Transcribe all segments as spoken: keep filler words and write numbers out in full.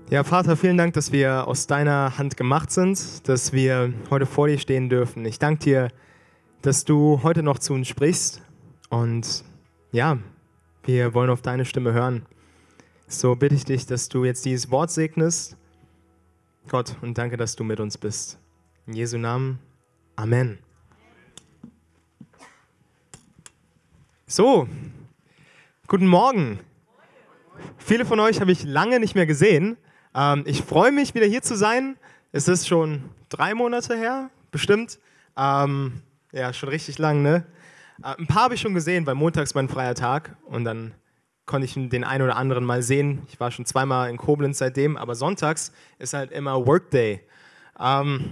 Ja, Vater, vielen Dank, dass wir aus deiner Hand gemacht sind, dass wir heute vor dir stehen dürfen. Ich danke dir, dass du heute noch zu uns sprichst und ja, wir wollen auf deine Stimme hören. So bitte ich dich, dass du jetzt dieses Wort segnest. Gott, und danke, dass du mit uns bist. In Jesu Namen, Amen. So, guten Morgen. Viele von euch habe ich lange nicht mehr gesehen. Ähm, ich freue mich, wieder hier zu sein. Es ist schon drei Monate her, bestimmt. Ähm, ja, schon richtig lang, ne? Äh, ein paar habe ich schon gesehen, weil montags mein freier Tag und dann konnte ich den einen oder anderen mal sehen. Ich war schon zweimal in Koblenz seitdem, aber sonntags ist halt immer Workday. Ähm,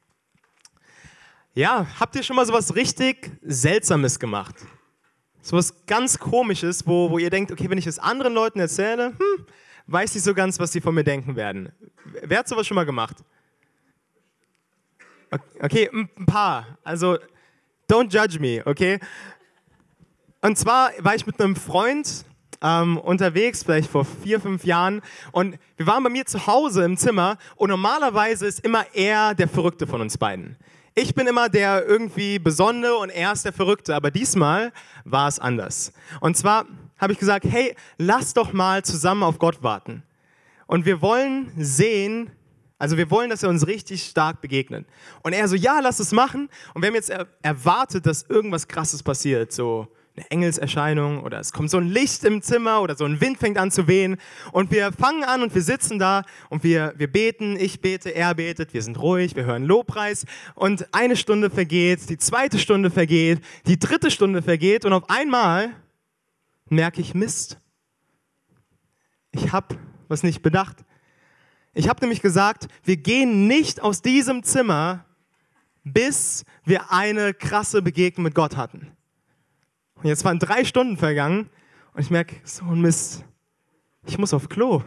ja, habt ihr schon mal sowas richtig Seltsames gemacht? Sowas ganz Komisches, wo, wo ihr denkt, okay, wenn ich es anderen Leuten erzähle, hm, weiß nicht so ganz, was sie von mir denken werden. Wer hat sowas schon mal gemacht? Okay, ein paar. Also, don't judge me, okay? Und zwar war ich mit einem Freund ähm, unterwegs, vielleicht vor vier, fünf Jahren, und wir waren bei mir zu Hause im Zimmer und normalerweise ist immer er der Verrückte von uns beiden. Ich bin immer der irgendwie Besondere und er ist der Verrückte, aber diesmal war es anders. Und zwar habe ich gesagt, hey, lass doch mal zusammen auf Gott warten. Und wir wollen sehen, also wir wollen, dass er uns richtig stark begegnet. Und er so, ja, lass es machen. Und wir haben jetzt er erwartet, dass irgendwas Krasses passiert, so eine Engelserscheinung oder es kommt so ein Licht im Zimmer oder so ein Wind fängt an zu wehen. Und wir fangen an und wir sitzen da und wir, wir beten, ich bete, er betet, wir sind ruhig, wir hören Lobpreis. Und eine Stunde vergeht, die zweite Stunde vergeht, die dritte Stunde vergeht und auf einmal merke ich, Mist, ich habe was nicht bedacht. Ich habe nämlich gesagt, wir gehen nicht aus diesem Zimmer, bis wir eine krasse Begegnung mit Gott hatten. Und jetzt waren drei Stunden vergangen und ich merke, so ein Mist, ich muss auf Klo.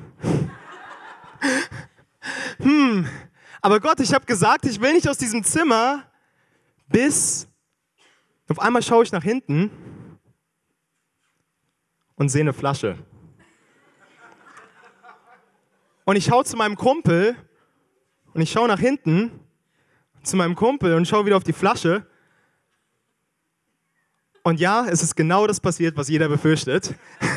hm, aber Gott, ich habe gesagt, ich will nicht aus diesem Zimmer, bis auf einmal schaue ich nach hinten und sehe eine Flasche. Und ich schaue zu meinem Kumpel und ich schaue nach hinten zu meinem Kumpel und schaue wieder auf die Flasche. Und ja, es ist genau das passiert, was jeder befürchtet.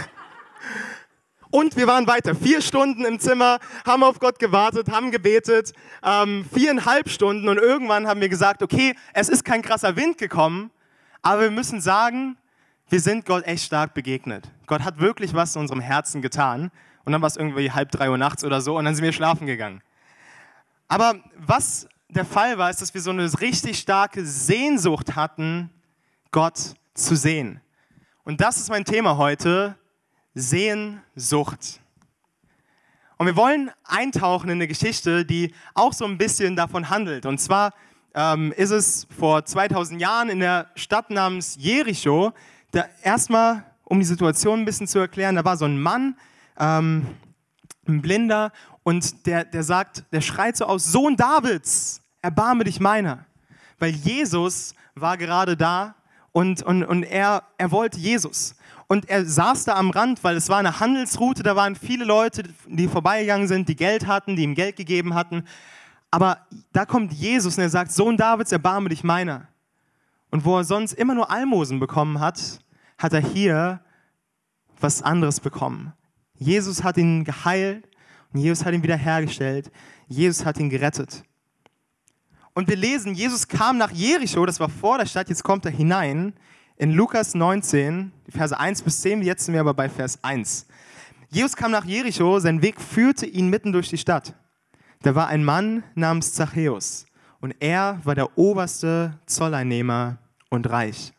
Und wir waren weiter. Vier Stunden im Zimmer, haben auf Gott gewartet, haben gebetet. Ähm, viereinhalb Stunden und irgendwann haben wir gesagt, okay, es ist kein krasser Wind gekommen, aber wir müssen sagen, wir sind Gott echt stark begegnet. Gott hat wirklich was in unserem Herzen getan. Und dann war es irgendwie halb drei Uhr nachts oder so und dann sind wir schlafen gegangen. Aber was der Fall war, ist, dass wir so eine richtig starke Sehnsucht hatten, Gott zu sehen. Und das ist mein Thema heute, Sehnsucht. Und wir wollen eintauchen in eine Geschichte, die auch so ein bisschen davon handelt. Und zwar ähm, ist es vor zweitausend Jahren in der Stadt namens Jericho. Da erstmal, um die Situation ein bisschen zu erklären, da war so ein Mann, ähm, ein Blinder, und der, der sagt, der schreit so aus, Sohn Davids, erbarme dich meiner. Weil Jesus war gerade da und, und, und er, er wollte Jesus. Und er saß da am Rand, weil es war eine Handelsroute, da waren viele Leute, die vorbeigegangen sind, die Geld hatten, die ihm Geld gegeben hatten. Aber da kommt Jesus und er sagt, Sohn Davids, erbarme dich meiner. Und wo er sonst immer nur Almosen bekommen hat, hat er hier was anderes bekommen. Jesus hat ihn geheilt und Jesus hat ihn wiederhergestellt. Jesus hat ihn gerettet. Und wir lesen, Jesus kam nach Jericho, das war vor der Stadt, jetzt kommt er hinein, in Lukas neunzehn, die Verse eins bis zehn, jetzt sind wir aber bei Vers eins. Jesus kam nach Jericho, sein Weg führte ihn mitten durch die Stadt. Da war ein Mann namens Zachäus und er war der oberste Zolleinnehmer und reich.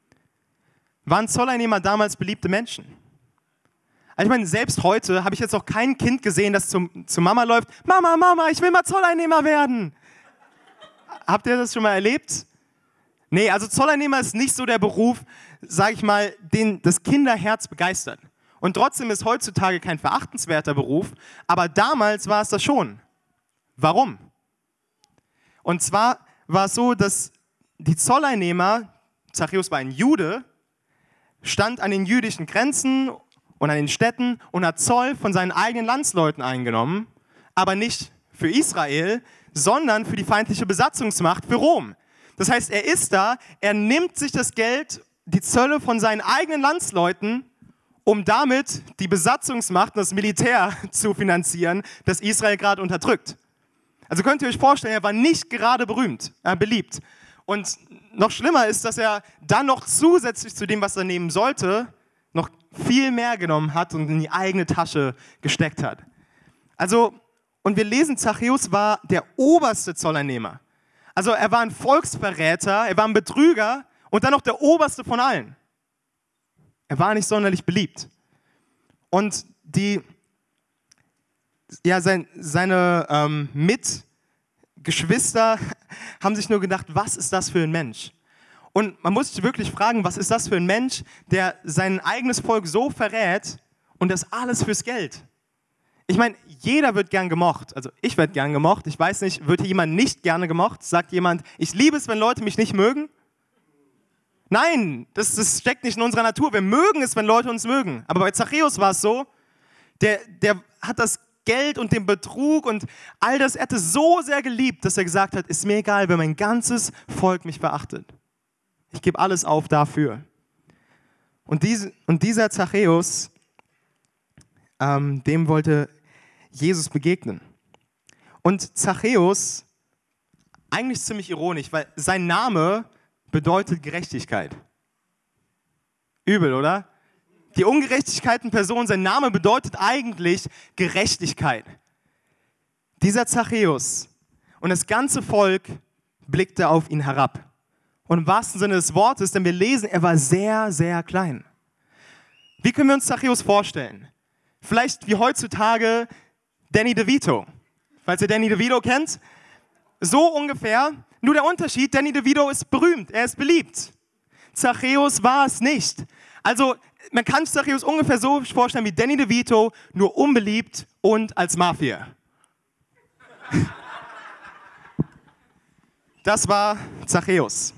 Waren Zolleinnehmer damals beliebte Menschen? Also ich meine, selbst heute habe ich jetzt noch kein Kind gesehen, das zum, zu Mama läuft. Mama, Mama, ich will mal Zolleinnehmer werden. Habt ihr das schon mal erlebt? Nee, also Zolleinnehmer ist nicht so der Beruf, sage ich mal, den das Kinderherz begeistert. Und trotzdem ist heutzutage kein verachtenswerter Beruf, aber damals war es das schon. Warum? Und zwar war es so, dass die Zolleinnehmer, Zachäus war ein Jude, stand an den jüdischen Grenzen und an den Städten und hat Zoll von seinen eigenen Landsleuten eingenommen, aber nicht für Israel, sondern für die feindliche Besatzungsmacht, für Rom. Das heißt, er ist da, er nimmt sich das Geld, die Zölle von seinen eigenen Landsleuten, um damit die Besatzungsmacht und das Militär zu finanzieren, das Israel gerade unterdrückt. Also könnt ihr euch vorstellen, er war nicht gerade berühmt, äh, beliebt. Und noch schlimmer ist, dass er dann noch zusätzlich zu dem, was er nehmen sollte, noch viel mehr genommen hat und in die eigene Tasche gesteckt hat. Also, und wir lesen, Zachäus war der oberste Zolleinnehmer. Also er war ein Volksverräter, er war ein Betrüger und dann noch der oberste von allen. Er war nicht sonderlich beliebt. Und die, ja, sein, seine ähm, Mitgeschwister haben sich nur gedacht, was ist das für ein Mensch? Und man muss sich wirklich fragen, was ist das für ein Mensch, der sein eigenes Volk so verrät und das alles fürs Geld? Ich meine, jeder wird gern gemocht. Also ich werde gern gemocht. Ich weiß nicht, wird hier jemand nicht gerne gemocht? Sagt jemand, ich liebe es, wenn Leute mich nicht mögen? Nein, das, das steckt nicht in unserer Natur. Wir mögen es, wenn Leute uns mögen. Aber bei Zachäus war es so, der, der hat das Geld und den Betrug und all das, er hatte so sehr geliebt, dass er gesagt hat, ist mir egal, wenn mein ganzes Volk mich verachtet. Ich gebe alles auf dafür. Und, diese, und dieser Zachäus, ähm, dem wollte Jesus begegnen. Und Zachäus, eigentlich ziemlich ironisch, weil sein Name bedeutet Gerechtigkeit. Übel, oder? Die ungerechtigkeiten Person, sein Name bedeutet eigentlich Gerechtigkeit. Dieser Zachäus und das ganze Volk blickte auf ihn herab. Und im wahrsten Sinne des Wortes, denn wir lesen, er war sehr, sehr klein. Wie können wir uns Zachäus vorstellen? Vielleicht wie heutzutage Danny DeVito. Falls ihr Danny DeVito kennt, so ungefähr. Nur der Unterschied, Danny DeVito ist berühmt, er ist beliebt. Zachäus war es nicht. Also man kann sich Zachäus ungefähr so vorstellen wie Danny DeVito, nur unbeliebt und als Mafia. Das war Zachäus.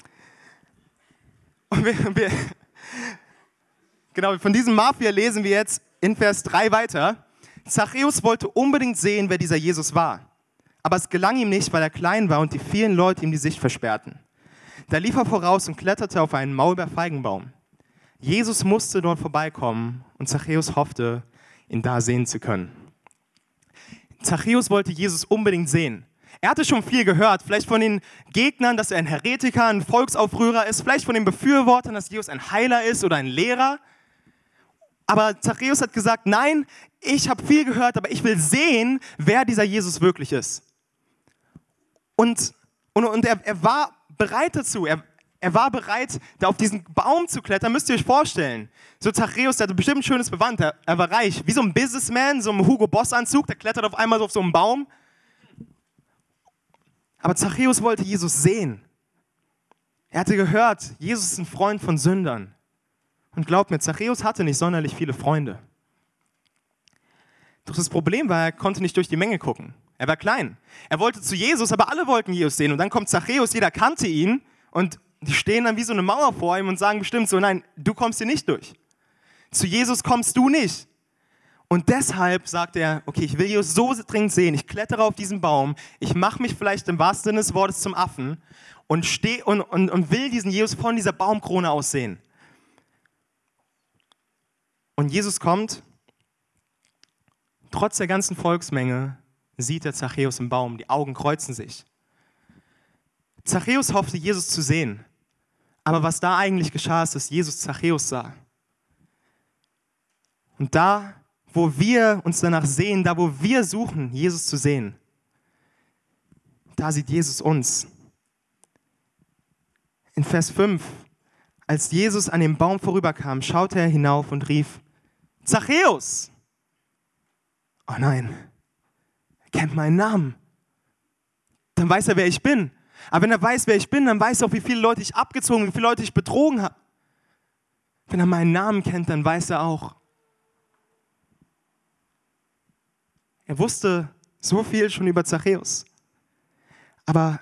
Und wir, wir, genau, von diesem Mafia lesen wir jetzt in Vers drei weiter. Zachäus wollte unbedingt sehen, wer dieser Jesus war. Aber es gelang ihm nicht, weil er klein war und die vielen Leute ihm die Sicht versperrten. Da lief er voraus und kletterte auf einen Maulbeerfeigenbaum. Jesus musste dort vorbeikommen und Zachäus hoffte, ihn da sehen zu können. Zachäus wollte Jesus unbedingt sehen. Er hatte schon viel gehört, vielleicht von den Gegnern, dass er ein Heretiker, ein Volksaufrührer ist, vielleicht von den Befürwortern, dass Jesus ein Heiler ist oder ein Lehrer. Aber Zachäus hat gesagt, nein, ich habe viel gehört, aber ich will sehen, wer dieser Jesus wirklich ist. Und, und, und er, er war bereit dazu, er, er war bereit, da auf diesen Baum zu klettern, müsst ihr euch vorstellen. So Zachäus, der hatte bestimmt ein schönes Gewand, er, er war reich, wie so ein Businessman, so ein Hugo Boss Anzug, der klettert auf einmal so auf so einen Baum. Aber Zachäus wollte Jesus sehen. Er hatte gehört, Jesus ist ein Freund von Sündern. Und glaubt mir, Zachäus hatte nicht sonderlich viele Freunde. Doch das Problem war, er konnte nicht durch die Menge gucken. Er war klein. Er wollte zu Jesus, aber alle wollten Jesus sehen. Und dann kommt Zachäus, jeder kannte ihn. Und die stehen dann wie so eine Mauer vor ihm und sagen bestimmt so, nein, du kommst hier nicht durch. Zu Jesus kommst du nicht. Und deshalb sagt er, okay, ich will Jesus so dringend sehen. Ich klettere auf diesen Baum. Ich mache mich vielleicht im wahrsten Sinne des Wortes zum Affen und, steh, und, und, und will diesen Jesus von dieser Baumkrone aus sehen. Und Jesus kommt, trotz der ganzen Volksmenge sieht er Zachäus im Baum, die Augen kreuzen sich. Zachäus hoffte, Jesus zu sehen. Aber was da eigentlich geschah, ist, dass Jesus Zachäus sah. Und da, wo wir uns danach sehen, da, wo wir suchen, Jesus zu sehen, da sieht Jesus uns. In Vers fünf, als Jesus an dem Baum vorüberkam, schaute er hinauf und rief, Zachäus! Oh nein, er kennt meinen Namen. Dann weiß er, wer ich bin. Aber wenn er weiß, wer ich bin, dann weiß er auch, wie viele Leute ich abgezogen, wie viele Leute ich betrogen habe. Wenn er meinen Namen kennt, dann weiß er auch. Er wusste so viel schon über Zachäus. Aber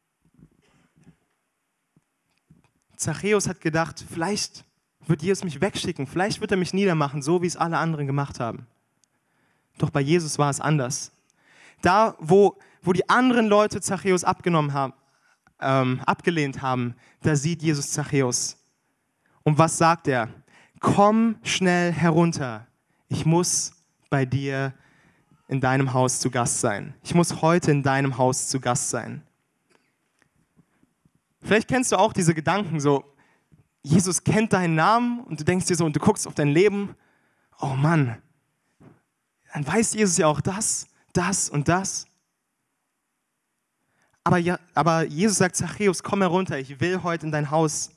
Zachäus hat gedacht, vielleicht wird Jesus mich wegschicken, vielleicht wird er mich niedermachen, so wie es alle anderen gemacht haben. Doch bei Jesus war es anders. Da, wo, wo die anderen Leute Zachäus abgenommen haben, ähm, abgelehnt haben, da sieht Jesus Zachäus. Und was sagt er? Komm schnell herunter. Ich muss bei dir in deinem Haus zu Gast sein. Ich muss heute in deinem Haus zu Gast sein. Vielleicht kennst du auch diese Gedanken so, Jesus kennt deinen Namen und du denkst dir so und du guckst auf dein Leben, oh Mann, dann weiß Jesus ja auch das, das und das. Aber, ja, aber Jesus sagt, Zachäus, komm herunter, ich will heute in dein Haus.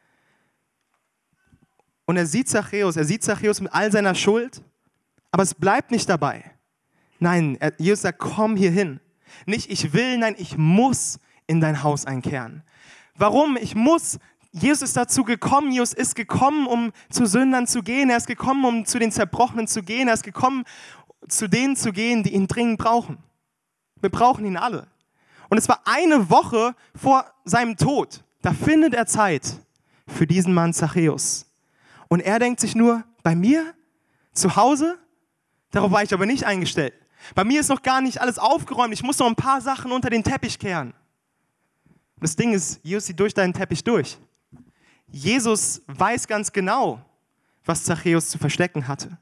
Und er sieht Zachäus, er sieht Zachäus mit all seiner Schuld, aber es bleibt nicht dabei. Nein, er, Jesus sagt, komm hier hin. Nicht ich will, nein, ich muss in dein Haus einkehren. Warum? Ich muss. Jesus ist dazu gekommen, Jesus ist gekommen, um zu Sündern zu gehen. Er ist gekommen, um zu den Zerbrochenen zu gehen. Er ist gekommen, zu denen zu gehen, die ihn dringend brauchen. Wir brauchen ihn alle. Und es war eine Woche vor seinem Tod. Da findet er Zeit für diesen Mann Zachäus. Und er denkt sich nur, bei mir, zu Hause, darauf war ich aber nicht eingestellt. Bei mir ist noch gar nicht alles aufgeräumt. Ich muss noch ein paar Sachen unter den Teppich kehren. Das Ding ist, Jesus sieht durch deinen Teppich durch. Jesus weiß ganz genau, was Zachäus zu verstecken hatte.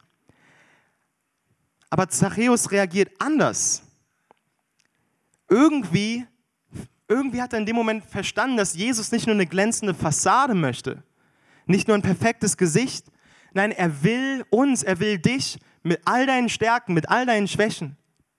Aber Zachäus reagiert anders. Irgendwie, irgendwie hat er in dem Moment verstanden, dass Jesus nicht nur eine glänzende Fassade möchte, nicht nur ein perfektes Gesicht. Nein, er will uns, er will dich mit all deinen Stärken, mit all deinen Schwächen.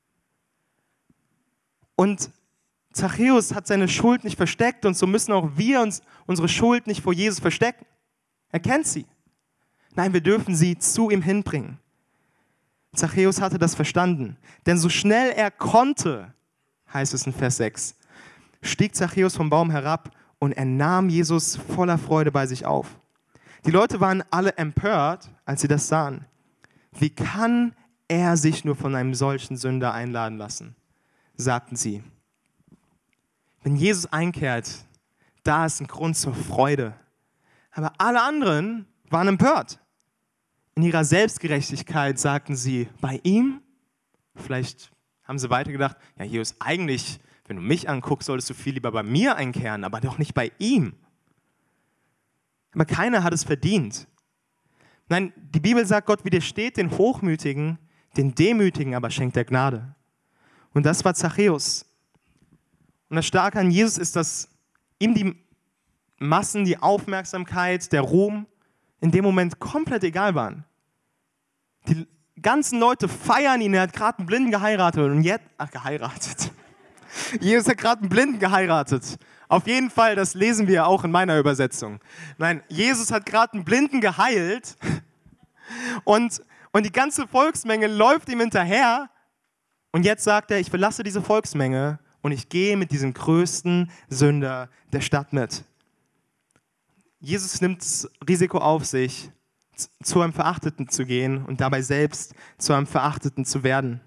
Und Zachäus hat seine Schuld nicht versteckt und so müssen auch wir uns unsere Schuld nicht vor Jesus verstecken. Er kennt sie. Nein, wir dürfen sie zu ihm hinbringen. Zachäus hatte das verstanden. Denn so schnell er konnte, heißt es in Vers sechs, stieg Zachäus vom Baum herab und er nahm Jesus voller Freude bei sich auf. Die Leute waren alle empört, als sie das sahen. Wie kann er sich nur von einem solchen Sünder einladen lassen? Sagten sie. Wenn Jesus einkehrt, da ist ein Grund zur Freude. Aber alle anderen waren empört. In ihrer Selbstgerechtigkeit sagten sie, bei ihm? Vielleicht haben sie weitergedacht, ja Jesus, eigentlich, wenn du mich anguckst, solltest du viel lieber bei mir einkehren, aber doch nicht bei ihm. Aber keiner hat es verdient. Nein, die Bibel sagt, Gott widersteht den Hochmütigen, den Demütigen aber schenkt er Gnade. Und das war Zachäus. Und das Starke an Jesus ist, dass ihm die Massen, die Aufmerksamkeit, der Ruhm in dem Moment komplett egal waren. Die ganzen Leute feiern ihn, er hat gerade einen Blinden geheiratet und jetzt, ach geheiratet. Jesus hat gerade einen Blinden geheiratet. Auf jeden Fall, das lesen wir auch in meiner Übersetzung. Nein, Jesus hat gerade einen Blinden geheilt und, und die ganze Volksmenge läuft ihm hinterher und jetzt sagt er, ich verlasse diese Volksmenge und ich gehe mit diesem größten Sünder der Stadt mit. Jesus nimmt das Risiko auf sich, zu einem Verachteten zu gehen und dabei selbst zu einem Verachteten zu werden.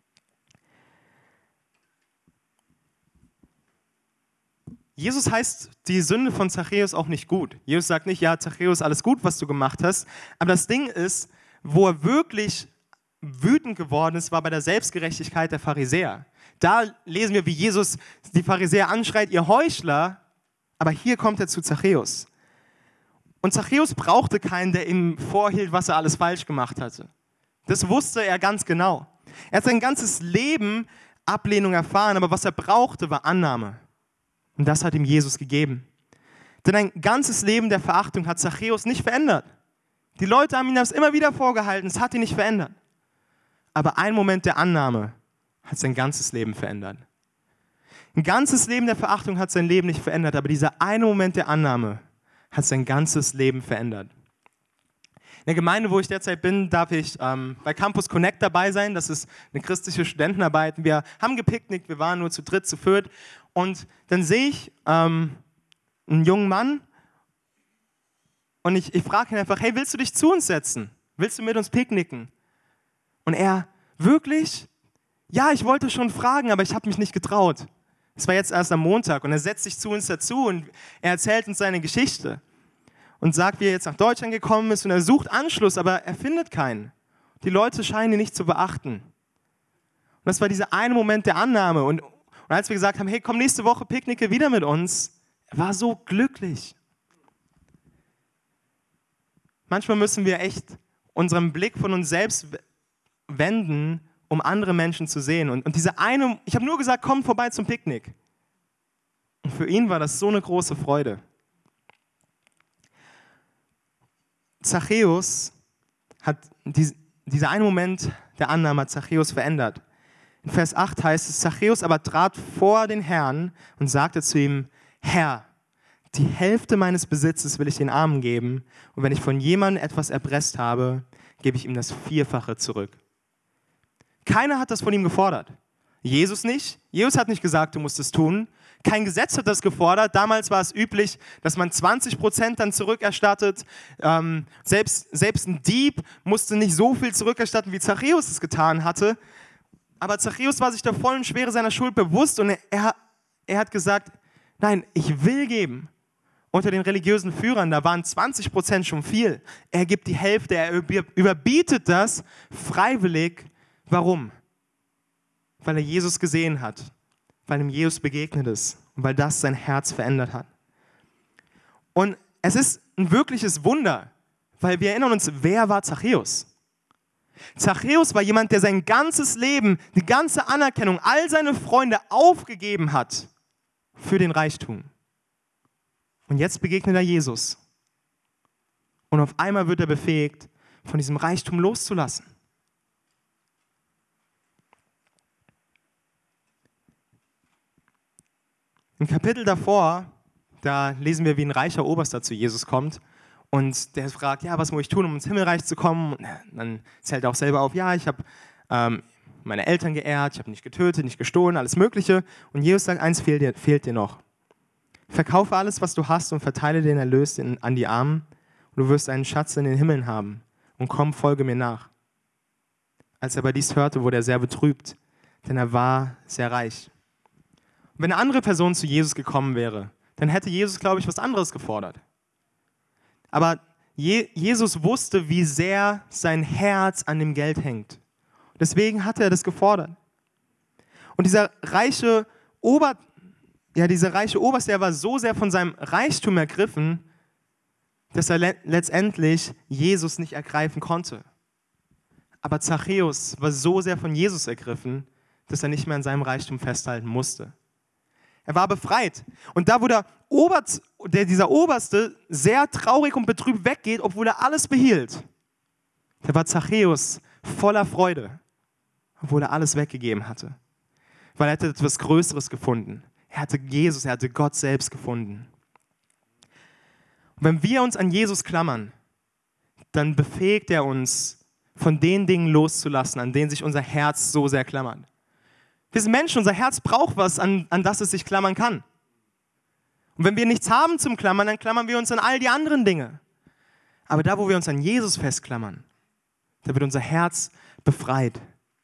Jesus heißt die Sünde von Zachäus auch nicht gut. Jesus sagt nicht, ja, Zachäus, alles gut, was du gemacht hast. Aber das Ding ist, wo er wirklich wütend geworden ist, war bei der Selbstgerechtigkeit der Pharisäer. Da lesen wir, wie Jesus die Pharisäer anschreit, ihr Heuchler. Aber hier kommt er zu Zachäus. Und Zachäus brauchte keinen, der ihm vorhielt, was er alles falsch gemacht hatte. Das wusste er ganz genau. Er hat sein ganzes Leben Ablehnung erfahren, aber was er brauchte, war Annahme. Und das hat ihm Jesus gegeben. Denn ein ganzes Leben der Verachtung hat Zachäus nicht verändert. Die Leute haben ihm das immer wieder vorgehalten, es hat ihn nicht verändert. Aber ein Moment der Annahme hat sein ganzes Leben verändert. Ein ganzes Leben der Verachtung hat sein Leben nicht verändert, aber dieser eine Moment der Annahme hat sein ganzes Leben verändert. In der Gemeinde, wo ich derzeit bin, darf ich ähm, bei Campus Connect dabei sein. Das ist eine christliche Studentenarbeit. Wir haben gepicknickt, wir waren nur zu dritt, zu viert. Und dann sehe ich ähm, einen jungen Mann und ich, ich frage ihn einfach, hey, willst du dich zu uns setzen? Willst du mit uns picknicken? Und er, wirklich? Ja, ich wollte schon fragen, aber ich habe mich nicht getraut. Es war jetzt erst am Montag und er setzt sich zu uns dazu und er erzählt uns seine Geschichte und sagt, wie er jetzt nach Deutschland gekommen ist und er sucht Anschluss, aber er findet keinen. Die Leute scheinen ihn nicht zu beachten. Und das war dieser eine Moment der Annahme. Und, und als wir gesagt haben, hey, komm nächste Woche picknicke wieder mit uns, er war so glücklich. Manchmal müssen wir echt unseren Blick von uns selbst wenden, um andere Menschen zu sehen. Und, und diese eine, ich habe nur gesagt, komm vorbei zum Picknick. Und für ihn war das so eine große Freude. Zachäus hat, dies, dieser eine Moment der Annahme hat Zachäus verändert. In Vers acht heißt es, Zachäus aber trat vor den Herrn und sagte zu ihm, Herr, die Hälfte meines Besitzes will ich den Armen geben und wenn ich von jemandem etwas erpresst habe, gebe ich ihm das Vierfache zurück. Keiner hat das von ihm gefordert. Jesus nicht. Jesus hat nicht gesagt, du musst es tun. Kein Gesetz hat das gefordert. Damals war es üblich, dass man zwanzig Prozent dann zurückerstattet. Ähm, selbst, selbst ein Dieb musste nicht so viel zurückerstatten, wie Zachäus es getan hatte. Aber Zachäus war sich der vollen Schwere seiner Schuld bewusst und er, er hat gesagt, nein, ich will geben. Unter den religiösen Führern, da waren zwanzig Prozent schon viel. Er gibt die Hälfte, er überbietet das freiwillig. Warum? Weil er Jesus gesehen hat, weil ihm Jesus begegnet ist und weil das sein Herz verändert hat. Und es ist ein wirkliches Wunder, weil wir erinnern uns, wer war Zachäus? Zachäus war jemand, der sein ganzes Leben, die ganze Anerkennung, all seine Freunde aufgegeben hat für den Reichtum. Und jetzt begegnet er Jesus. Und auf einmal wird er befähigt, von diesem Reichtum loszulassen. Im Kapitel davor, da lesen wir, wie ein reicher Oberster zu Jesus kommt und der fragt, ja, was muss ich tun, um ins Himmelreich zu kommen? Und dann zählt er auch selber auf, ja, ich habe ähm, meine Eltern geehrt, ich habe nicht getötet, nicht gestohlen, alles Mögliche. Und Jesus sagt, eins fehlt dir, fehlt dir noch. Verkaufe alles, was du hast und verteile den Erlös in, an die Armen und du wirst einen Schatz in den Himmeln haben. Und komm, folge mir nach. Als er aber dies hörte, wurde er sehr betrübt, denn er war sehr reich. Und wenn eine andere Person zu Jesus gekommen wäre, dann hätte Jesus, glaube ich, was anderes gefordert. Aber Je- Jesus wusste, wie sehr sein Herz an dem Geld hängt. Deswegen hat er das gefordert. Und dieser reiche Ober, ja, dieser reiche Oberste, der war so sehr von seinem Reichtum ergriffen, dass er le- letztendlich Jesus nicht ergreifen konnte. Aber Zachäus war so sehr von Jesus ergriffen, dass er nicht mehr an seinem Reichtum festhalten musste. Er war befreit. Und da, wo der, Oberst, der dieser Oberste sehr traurig und betrübt weggeht, obwohl er alles behielt, da war Zachäus voller Freude, obwohl er alles weggegeben hatte. Weil er hatte etwas Größeres gefunden. Er hatte Jesus, er hatte Gott selbst gefunden. Und wenn wir uns an Jesus klammern, dann befähigt er uns, von den Dingen loszulassen, an denen sich unser Herz so sehr klammert. Wir sind Menschen, unser Herz braucht was, an, an das es sich klammern kann. Und wenn wir nichts haben zum Klammern, dann klammern wir uns an all die anderen Dinge. Aber da, wo wir uns an Jesus festklammern, da wird unser Herz befreit.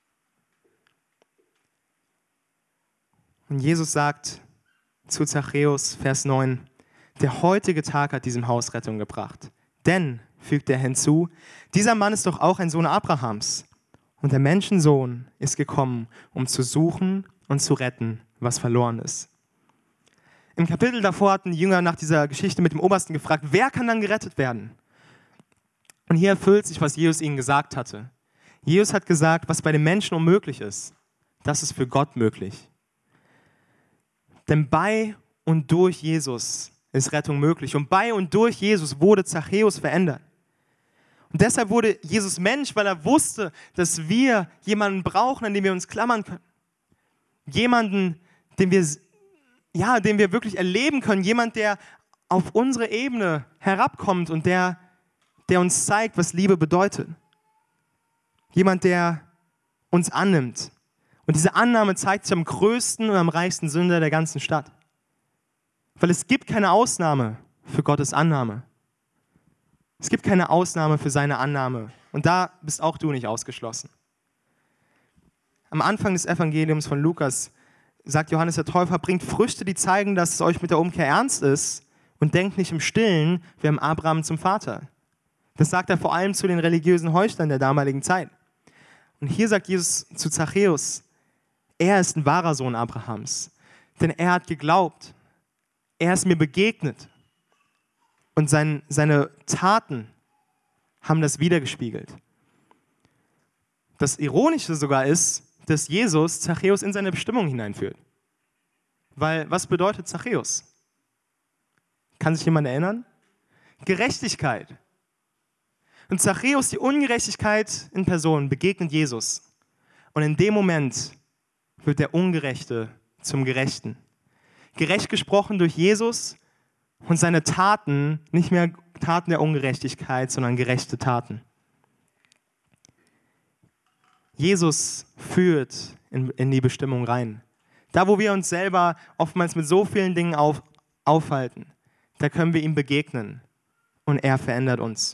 Und Jesus sagt zu Zachäus, Vers neun, der heutige Tag hat diesem Haus Rettung gebracht. Denn, fügt er hinzu, dieser Mann ist doch auch ein Sohn Abrahams. Und der Menschensohn ist gekommen, um zu suchen und zu retten, was verloren ist. Im Kapitel davor hatten die Jünger nach dieser Geschichte mit dem Obersten gefragt, wer kann dann gerettet werden? Und hier erfüllt sich, was Jesus ihnen gesagt hatte. Jesus hat gesagt, was bei den Menschen unmöglich ist, das ist für Gott möglich. Denn bei und durch Jesus ist Rettung möglich. Und bei und durch Jesus wurde Zachäus verändert. Und deshalb wurde Jesus Mensch, weil er wusste, dass wir jemanden brauchen, an den wir uns klammern können. Jemanden, den wir, ja, den wir wirklich erleben können. Jemand, der auf unsere Ebene herabkommt und der, der uns zeigt, was Liebe bedeutet. Jemand, der uns annimmt. Und diese Annahme zeigt sich am größten und am reichsten Sünder der ganzen Stadt. Weil es gibt keine Ausnahme für Gottes Annahme. Es gibt keine Ausnahme für seine Annahme. Und da bist auch du nicht ausgeschlossen. Am Anfang des Evangeliums von Lukas sagt Johannes der Täufer, bringt Früchte, die zeigen, dass es euch mit der Umkehr ernst ist und denkt nicht im Stillen, wir haben Abraham zum Vater. Das sagt er vor allem zu den religiösen Heuchlern der damaligen Zeit. Und hier sagt Jesus zu Zachäus, er ist ein wahrer Sohn Abrahams. Denn er hat geglaubt, er ist mir begegnet und sein, seine Taten haben das wiedergespiegelt. Das Ironische sogar ist, dass Jesus Zachäus in seine Bestimmung hineinführt. Weil, was bedeutet Zachäus? Kann sich jemand erinnern? Gerechtigkeit. Und Zachäus, die Ungerechtigkeit in Person, begegnet Jesus. Und in dem Moment wird der Ungerechte zum Gerechten. Gerecht gesprochen durch Jesus und seine Taten, nicht mehr Taten der Ungerechtigkeit, sondern gerechte Taten. Jesus führt in, in die Bestimmung rein. Da, wo wir uns selber oftmals mit so vielen Dingen auf, aufhalten, da können wir ihm begegnen und er verändert uns.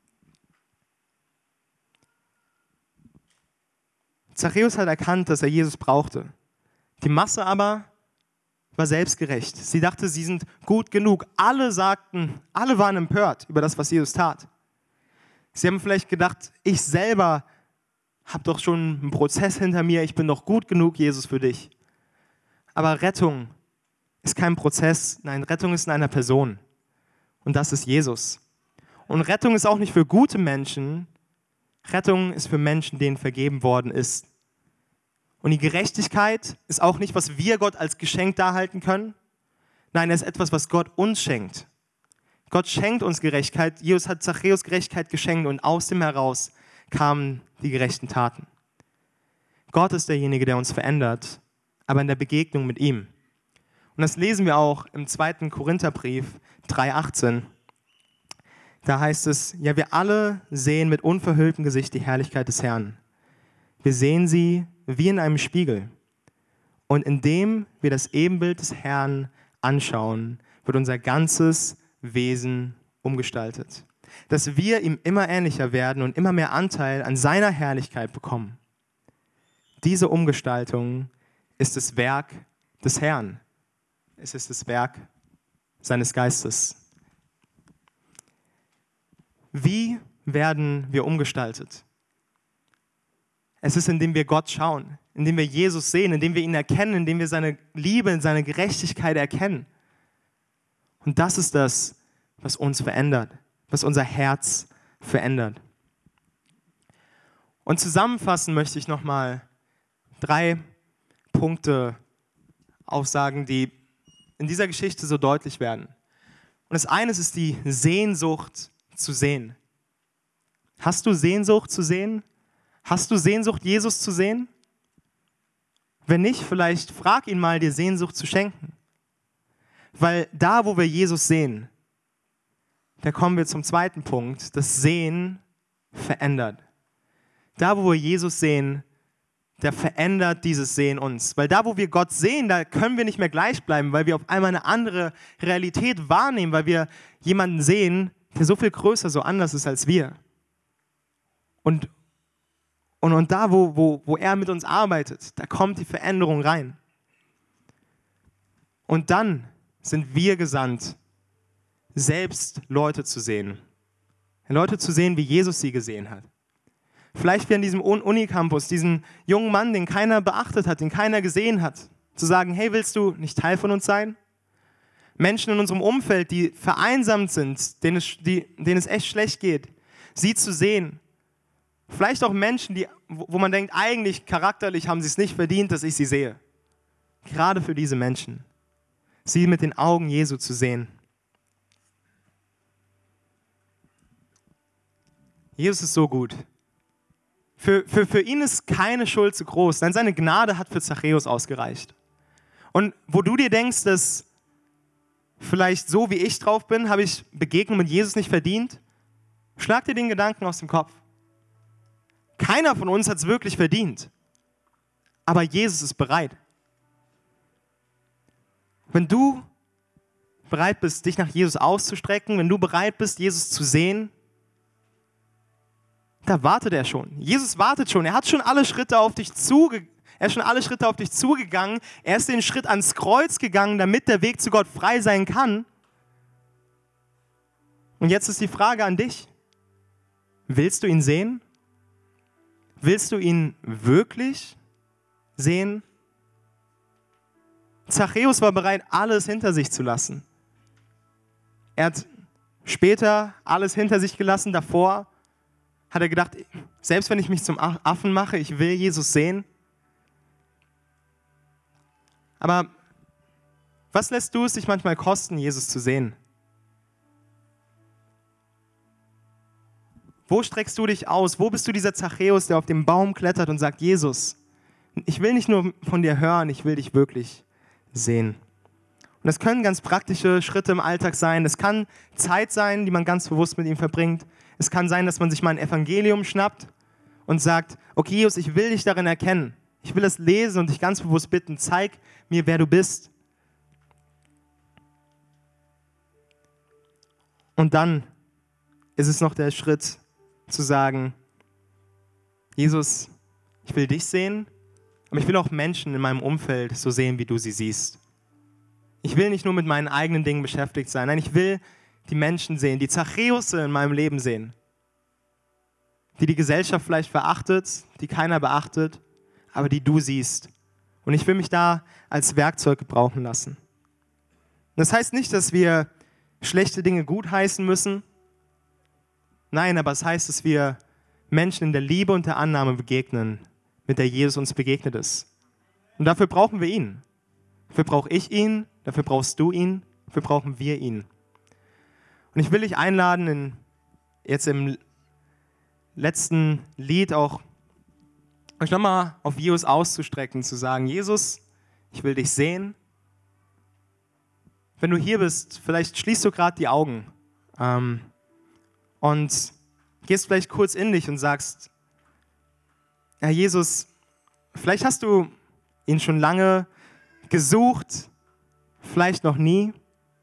Zachäus hat erkannt, dass er Jesus brauchte. Die Masse aber war selbstgerecht. Sie dachte, sie sind gut genug. Alle sagten, alle waren empört über das, was Jesus tat. Sie haben vielleicht gedacht, ich selber habe doch schon einen Prozess hinter mir, ich bin doch gut genug, Jesus, für dich. Aber Rettung ist kein Prozess, nein, Rettung ist in einer Person. Und das ist Jesus. Und Rettung ist auch nicht für gute Menschen, Rettung ist für Menschen, denen vergeben worden ist. Und die Gerechtigkeit ist auch nicht, was wir Gott als Geschenk darhalten können. Nein, es ist etwas, was Gott uns schenkt. Gott schenkt uns Gerechtigkeit. Jesus hat Zachäus Gerechtigkeit geschenkt und aus dem heraus kamen die gerechten Taten. Gott ist derjenige, der uns verändert, aber in der Begegnung mit ihm. Und das lesen wir auch im zweiten Korintherbrief drei achtzehn. Da heißt es, ja, wir alle sehen mit unverhülltem Gesicht die Herrlichkeit des Herrn. Wir sehen sie wie in einem Spiegel. Und indem wir das Ebenbild des Herrn anschauen, wird unser ganzes Wesen umgestaltet. Dass wir ihm immer ähnlicher werden und immer mehr Anteil an seiner Herrlichkeit bekommen. Diese Umgestaltung ist das Werk des Herrn. Es ist das Werk seines Geistes. Wie werden wir umgestaltet? Es ist, indem wir Gott schauen, indem wir Jesus sehen, indem wir ihn erkennen, indem wir seine Liebe und seine Gerechtigkeit erkennen. Und das ist das, was uns verändert, was unser Herz verändert. Und zusammenfassen möchte ich nochmal drei Punkte aufsagen, die in dieser Geschichte so deutlich werden. Und das eine ist die Sehnsucht zu sehen. Hast du Sehnsucht zu sehen? Hast du Sehnsucht, Jesus zu sehen? Wenn nicht, vielleicht frag ihn mal, dir Sehnsucht zu schenken. Weil da, wo wir Jesus sehen, da kommen wir zum zweiten Punkt, das Sehen verändert. Da, wo wir Jesus sehen, da verändert dieses Sehen uns. Weil da, wo wir Gott sehen, da können wir nicht mehr gleich bleiben, weil wir auf einmal eine andere Realität wahrnehmen, weil wir jemanden sehen, der so viel größer, so anders ist als wir. Und, und, und da, wo, wo, wo er mit uns arbeitet, da kommt die Veränderung rein. Und dann sind wir gesandt, selbst Leute zu sehen. Leute zu sehen, wie Jesus sie gesehen hat. Vielleicht wie an diesem Unicampus, diesen jungen Mann, den keiner beachtet hat, den keiner gesehen hat. Zu sagen, hey, willst du nicht Teil von uns sein? Menschen in unserem Umfeld, die vereinsamt sind, denen es, die, denen es echt schlecht geht, sie zu sehen. Vielleicht auch Menschen, die, wo man denkt, eigentlich charakterlich haben sie es nicht verdient, dass ich sie sehe. Gerade für diese Menschen. Sie mit den Augen Jesu zu sehen. Jesus ist so gut. Für, für, für ihn ist keine Schuld zu groß, denn seine Gnade hat für Zachäus ausgereicht. Und wo du dir denkst, dass vielleicht so wie ich drauf bin, habe ich Begegnung mit Jesus nicht verdient, schlag dir den Gedanken aus dem Kopf. Keiner von uns hat es wirklich verdient, aber Jesus ist bereit. Wenn du bereit bist, dich nach Jesus auszustrecken, wenn du bereit bist, Jesus zu sehen, da wartet er schon. Jesus wartet schon. Er hat schon alle Schritte auf dich zuge- er ist schon alle Schritte auf dich zugegangen. Er ist den Schritt ans Kreuz gegangen, damit der Weg zu Gott frei sein kann. Und jetzt ist die Frage an dich. Willst du ihn sehen? Willst du ihn wirklich sehen? Zachäus war bereit, alles hinter sich zu lassen. Er hat später alles hinter sich gelassen. Davor hat er gedacht, selbst wenn ich mich zum Affen mache, ich will Jesus sehen. Aber was lässt du es dich manchmal kosten, Jesus zu sehen? Wo streckst du dich aus? Wo bist du dieser Zachäus, der auf dem Baum klettert und sagt, Jesus, ich will nicht nur von dir hören, ich will dich wirklich sehen. Und das können ganz praktische Schritte im Alltag sein. Es kann Zeit sein, die man ganz bewusst mit ihm verbringt. Es kann sein, dass man sich mal ein Evangelium schnappt und sagt, okay, Jesus, ich will dich darin erkennen. Ich will es lesen und dich ganz bewusst bitten, zeig mir, wer du bist. Und dann ist es noch der Schritt zu sagen, Jesus, ich will dich sehen, aber ich will auch Menschen in meinem Umfeld so sehen, wie du sie siehst. Ich will nicht nur mit meinen eigenen Dingen beschäftigt sein, nein, ich will die Menschen sehen, die Zachäusse in meinem Leben sehen, die die Gesellschaft vielleicht verachtet, die keiner beachtet, aber die du siehst. Und ich will mich da als Werkzeug gebrauchen lassen. Das heißt nicht, dass wir schlechte Dinge gutheißen müssen. Nein, aber es heißt, dass wir Menschen in der Liebe und der Annahme begegnen, mit der Jesus uns begegnet ist. Und dafür brauchen wir ihn. Dafür brauche ich ihn, dafür brauchst du ihn, dafür brauchen wir ihn. Und ich will dich einladen, in, jetzt im letzten Lied auch euch nochmal auf Jesus auszustrecken, zu sagen, Jesus, ich will dich sehen. Wenn du hier bist, vielleicht schließt du gerade die Augen ähm, und gehst vielleicht kurz in dich und sagst, ja Jesus, vielleicht hast du ihn schon lange gesucht, vielleicht noch nie,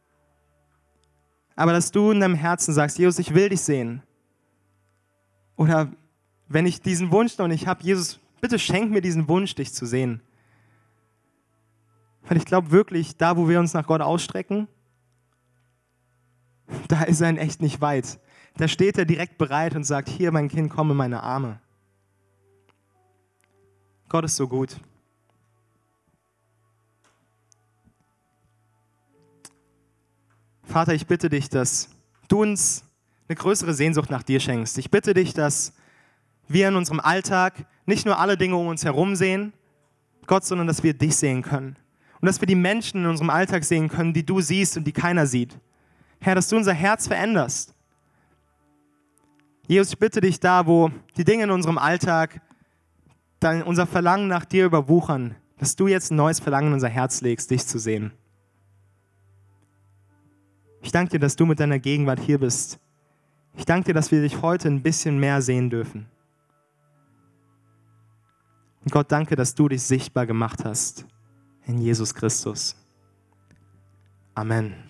aber dass du in deinem Herzen sagst, Jesus, ich will dich sehen. Oder wenn ich diesen Wunsch noch nicht habe, Jesus, bitte schenk mir diesen Wunsch, dich zu sehen. Weil ich glaube wirklich, da wo wir uns nach Gott ausstrecken, da ist er in echt nicht weit. Da steht er direkt bereit und sagt, hier mein Kind, komm in meine Arme. Gott ist so gut. Vater, ich bitte dich, dass du uns eine größere Sehnsucht nach dir schenkst. Ich bitte dich, dass wir in unserem Alltag nicht nur alle Dinge um uns herum sehen, Gott, sondern dass wir dich sehen können. Und dass wir die Menschen in unserem Alltag sehen können, die du siehst und die keiner sieht. Herr, dass du unser Herz veränderst. Jesus, ich bitte dich da, wo die Dinge in unserem Alltag dann unser Verlangen nach dir überwuchern, dass du jetzt ein neues Verlangen in unser Herz legst, dich zu sehen. Ich danke dir, dass du mit deiner Gegenwart hier bist. Ich danke dir, dass wir dich heute ein bisschen mehr sehen dürfen. Und Gott, danke, dass du dich sichtbar gemacht hast in Jesus Christus. Amen.